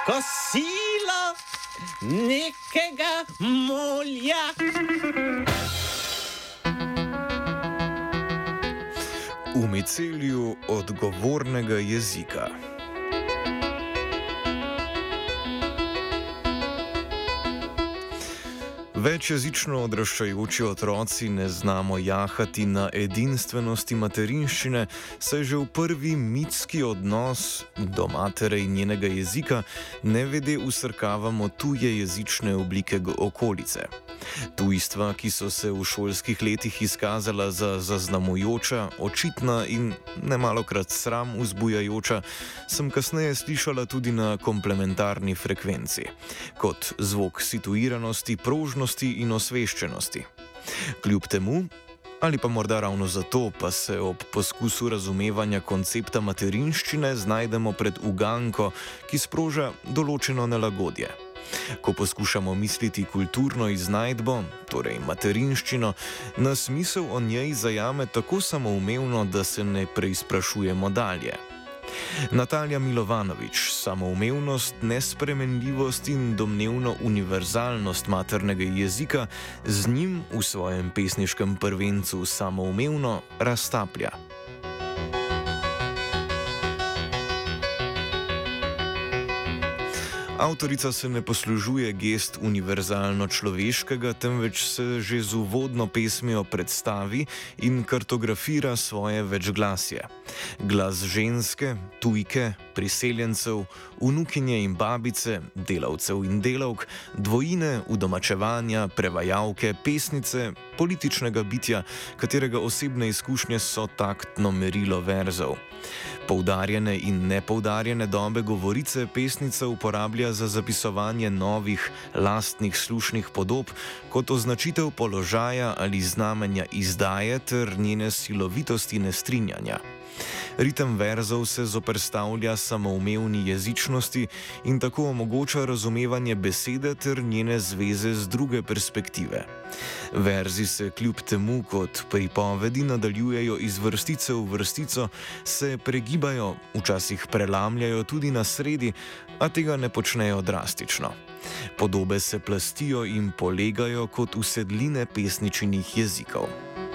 kosilo nekega molja. V micelju odgovornega jezika. Večjezično odraščajoči otroci ne znamo jahati na edinstvenosti materinščine, saj že v prvi mitski odnos do matere in njenega jezika nevede vsrkavamo tuje jezične oblike okolice. Tujstva, ki so se v šolskih letih izkazala za zaznamujoča, očitna in nemalokrat sram vzbujajoča, sem kasneje slišala tudi na komplementarni frekvenci, kot zvok situiranosti, prožnosti in osveščenosti. Kljub temu, ali pa morda ravno zato, pa se ob poskusu razumevanja koncepta materinščine znajdemo pred uganko, ki sproža določeno nelagodje. Ko poskušamo misliti kulturno iznajdbo, torej materinščino, nas misel o njej zajame tako samoumevno, da se ne preizprašujemo dalje. Natalija Milovanović samoumevnost, nespremenljivost in domnevno univerzalnost maternega jezika z njim v svojem pesniškem prvencu samoumevno raztaplja. Avtorica se ne poslužuje gest univerzalno človeškega, temveč se že z uvodno pesmijo predstavi in kartografira svoje večglasje. Glas ženske, tujke, priseljencev, vnukinje in babice, delavcev in delavk, dvojine, udomačevanja, prevajalke, pesnice, političnega bitja, katerega osebne izkušnje so taktno merilo verzov. Poudarjene in nepoudarjene dobe govorice pesnica uporablja za zapisovanje novih, lastnih slušnih podob kot označitev položaja ali znamenja izdaje ter njene silovitosti nestrinjanja. Ritem verzov se zoperstavlja samoumevni jezičnosti in tako omogoča razumevanje besede ter njene zveze z druge perspektive. Verzi se kljub temu, kot pripovedi nadaljujejo iz vrstice v vrstico, se pregibajo, včasih prelamljajo tudi na sredi, a tega ne počnejo drastično. Podobe se plastijo in polegajo kot usedline pesničinih jezikov.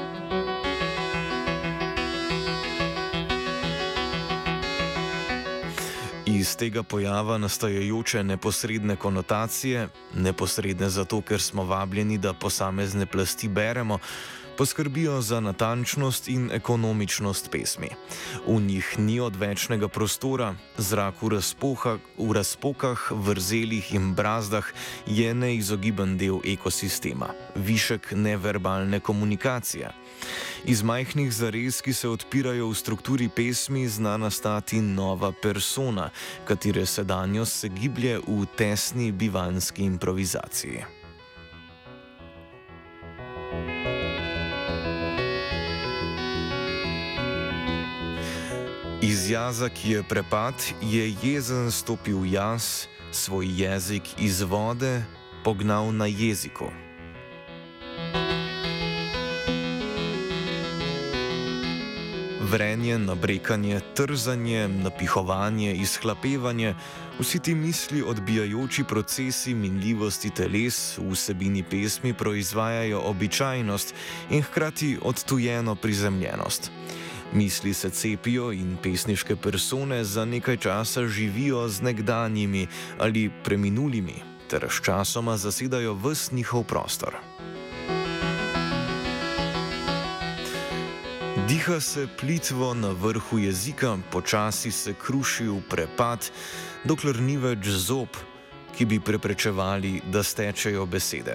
Iz tega pojava nastajajoče neposredne konotacije, neposredne zato, ker smo vabljeni, da posamezne plasti beremo, poskrbijo za natančnost in ekonomičnost pesmi. V njih ni odvečnega prostora, zrak v razpokah, vrzelih in brazdah je neizogiben del ekosistema, višek neverbalne komunikacije. Iz majhnih zarez, ki se odpirajo v strukturi pesmi, zna nastati nova persona, katere sedanjost se giblje v tesni bivanski improvizaciji. Iz jaza, ki je prepad, je jezen stopil jaz, svoj jezik iz vode pognal na jeziku. Vrenje, nabrekanje, trzanje, napihovanje, izhlapevanje, vsi ti misli odbijajoči procesi minljivosti teles v vsebini pesmi proizvajajo običajnost in hkrati odtujeno prizemljenost. Misli se cepijo in pesniške persone za nekaj časa živijo z nekdanjimi ali preminulimi, ter sčasoma zasedajo ves njihov prostor. Diha se plitvo na vrhu jezika, počasi se kruši v prepad, dokler ni več zob, ki bi preprečevali, da stečejo besede.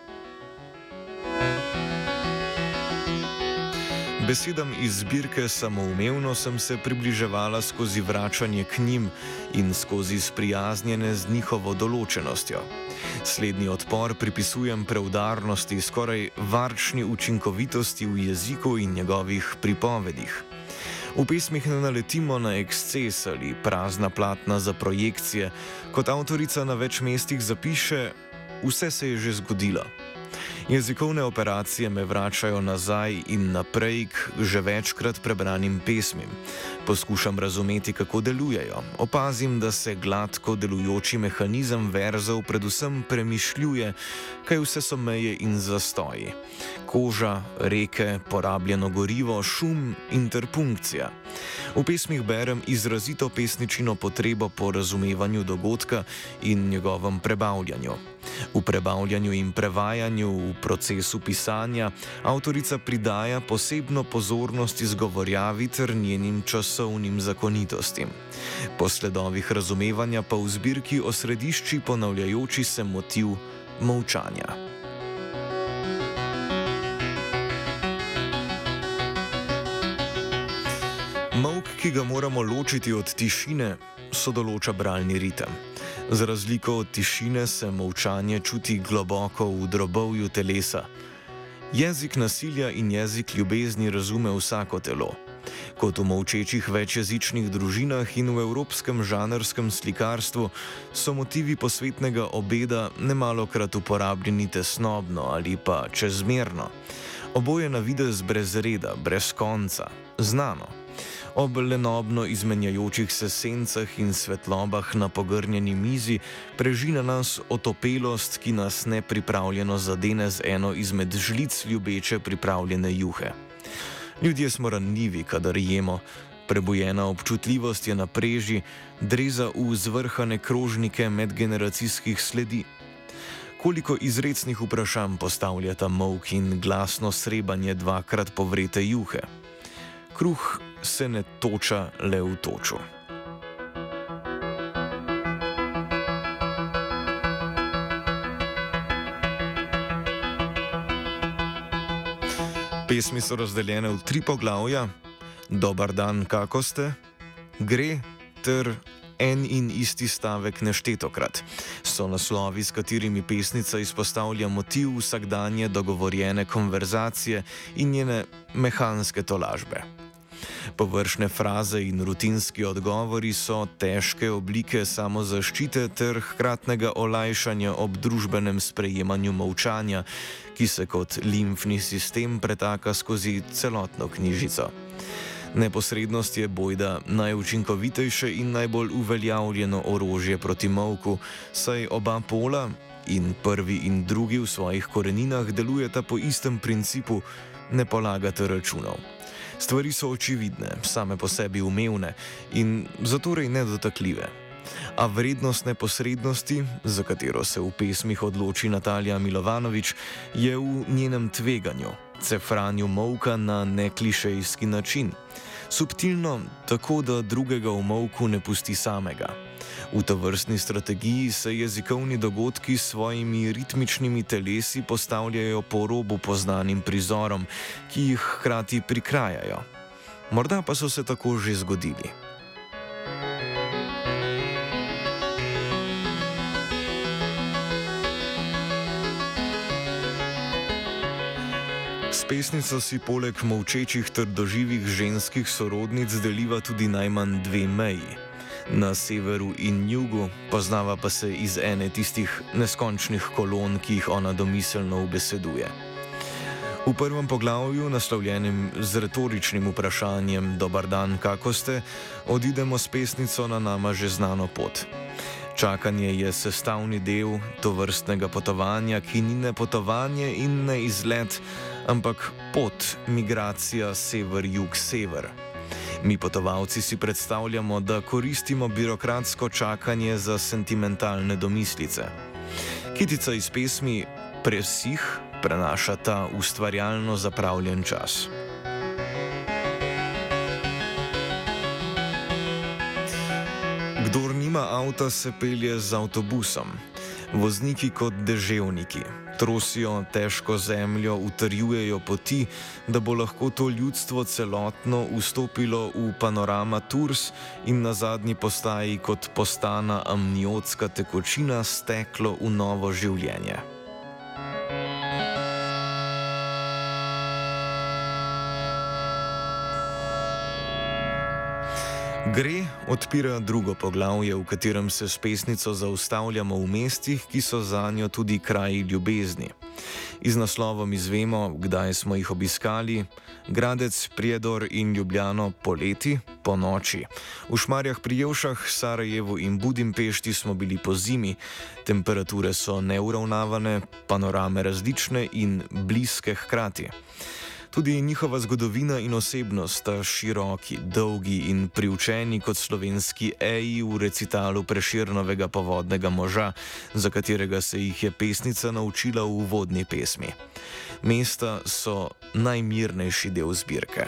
Besedam iz zbirke Samoumevno sem se približevala skozi vračanje k njim in skozi sprijaznjene z njihovo določenostjo. Slednji odpor pripisujem preudarnosti, skoraj varčni učinkovitosti v jeziku in njegovih pripovedih. V pesmih ne naletimo na eksces ali prazna platna za projekcije, kot avtorica na več mestih zapiše, vse se je že zgodilo. Jezikovne operacije me vračajo nazaj in naprej k že večkrat prebranim pesmim. Poskušam razumeti, kako delujejo. Opazim, da se gladko delujoči mehanizem verzov predvsem premišljuje, kaj vse so meje in zastoji. Koža, reke, porabljeno gorivo, šum, interpunkcija. V pesmih berem izrazito pesničino potrebo po razumevanju dogodka in njegovem prebavljanju. V prebavljanju in prevajanju v procesu pisanja avtorica pridaja posebno pozornost izgovorjavi ter njenim časovnim zakonitostim. Po sledovih razumevanja pa v zbirki osredišči ponavljajoči se motiv molčanja. Molk, ki ga moramo ločiti od tišine, sodoloča bralni ritem. Za razliko od tišine se molčanje čuti globoko v drobovju telesa. Jezik nasilja in jezik ljubezni razume vsako telo. Kot v molčečih večjezičnih družinah in v evropskem žanrskem slikarstvu so motivi posvetnega obeda nemalokrat uporabljeni tesnobno ali pa čezmerno. Oboje na videz brez reda, brez konca, znano. Ob lenobno izmenjajočih se sencah in svetlobah na pogrnjeni mizi prežina nas otopelost, ki nas nepripravljeno zadene z eno izmed žlic ljubeče pripravljene juhe. Ljudje smo ranljivi, kadar jemo, prebujena občutljivost je na preži, dreza v zvrhane krožnike medgeneracijskih sledi. Koliko izrecnih vprašanj postavljata molk in glasno srebanje dvakrat povrete juhe. Kruh se ne toča le v toču. Pesmi so razdeljene v 3 poglavja: Dobar dan, kako ste, Gre ter En in isti stavek neštetokrat. So naslovi, s katerimi pesnica izpostavlja motiv vsakdanje dogovorjene konverzacije in njene mehanske tolažbe. Površne fraze in rutinski odgovori so težke oblike samozaščite ter hkratnega olajšanja ob družbenem sprejemanju molčanja, ki se kot limfni sistem pretaka skozi celotno knjižico. Neposrednost je bojda najučinkovitejše in najbolj uveljavljeno orožje proti molku, saj oba pola, in prvi in drugi v svojih koreninah, delujeta po istem principu: ne polagate računov. Stvari so očividne, same po sebi umevne in zatorej nedotakljive. A vrednost neposrednosti, za katero se v pesmih odloči Natalija Milovanovič, je v njenem tveganju, cefranju molka na neklišejski način. Subtilno, tako da drugega v molku ne pusti samega. V tovrstni strategiji se jezikovni dogodki s svojimi ritmičnimi telesi postavljajo po robu poznanim prizorom, ki jih hkrati prikrajajo. Morda pa so se tako že zgodili. S pesnico si poleg molčečih trdoživih ženskih sorodnic deliva tudi najmanj 2 meji. Na severu in jugu, poznava pa se iz ene tistih neskončnih kolon, ki jih ona domiselno ubeseduje. V prvem poglavju, naslovljenem z retoričnim vprašanjem Dobar dan, kako ste, odidemo s pesnico na nama že znano pot. Čakanje je sestavni del tovrstnega potovanja, ki ni ne potovanje in ne izlet, ampak pot, migracija sever-jug-sever. Mi potovalci si predstavljamo, da koristimo birokratsko čakanje za sentimentalne domislice. Kitica iz pesmi Presih prenaša ta ustvarjalno zapravljen čas. Kdor nima avta, se pelje z avtobusom. Vozniki kot deževniki trosijo težko zemljo, utrjujejo poti, da bo lahko to ljudstvo celotno vstopilo v Panorama Tours in na zadnji postaji kot postana amniotska tekočina steklo v novo življenje. Gre odpira drugo poglavje, v katerem se s pesnico zaustavljamo v mestih, ki so zanjo tudi kraji ljubezni. Iz naslovom izvemo, kdaj smo jih obiskali: Gradec, Prijedor in Ljubljano poleti, po noči. V Šmarjah pri Jelšah, Sarajevu in Budimpešti smo bili po zimi. Temperature so neuravnavane, panorame različne in bliske hkrati. Tudi njihova zgodovina in osebnost sta široki, dolgi in priučeni kot slovenski eji v recitalu Prešernovega Povodnega moža, za katerega se jih je pesnica naučila v uvodni pesmi. Mesta so najmirnejši del zbirke.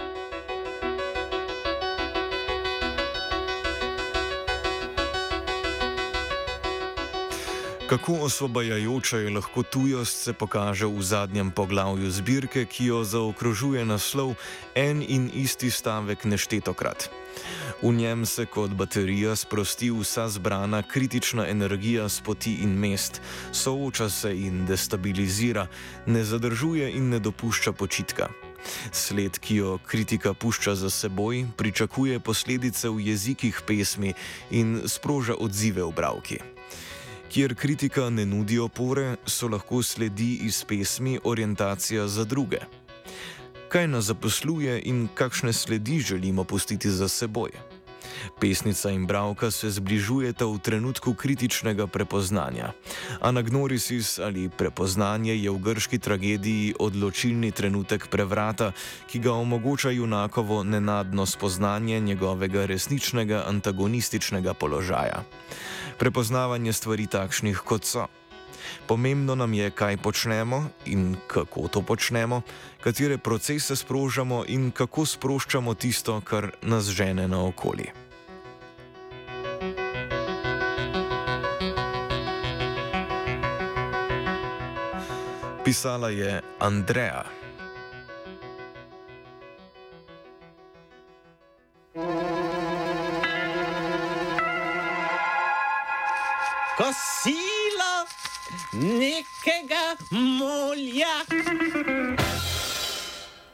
Kako osvobajajoča je lahko tujost, se pokaže v zadnjem poglavju zbirke, ki jo zaokrožuje naslov En in isti stavek neštetokrat. V njem se kot baterija sprosti vsa zbrana kritična energija s poti in mest, sooča se in destabilizira, ne zadržuje in ne dopušča počitka. Sled, ki jo kritika pušča za seboj, pričakuje posledice v jezikih pesmi in sproža odzive v bralki. Kjer kritika ne nudi opore, so lahko sledi iz pesmi orientacija za druge. Kaj nas zaposluje in kakšne sledi želimo pustiti za seboj? Pesnica in bralka se zbližujeta v trenutku kritičnega prepoznanja. Anagnorisis ali prepoznanje je v grški tragediji odločilni trenutek prevrata, ki ga omogoča junakovo nenadno spoznanje njegovega resničnega antagonističnega položaja. Prepoznavanje stvari takšnih, kot so. Pomembno nam je, kaj počnemo in kako to počnemo, katere procese sprožamo in kako sproščamo tisto, kar nas žene naokoli. Pisala je Andrea. Kosilo nekega mulja.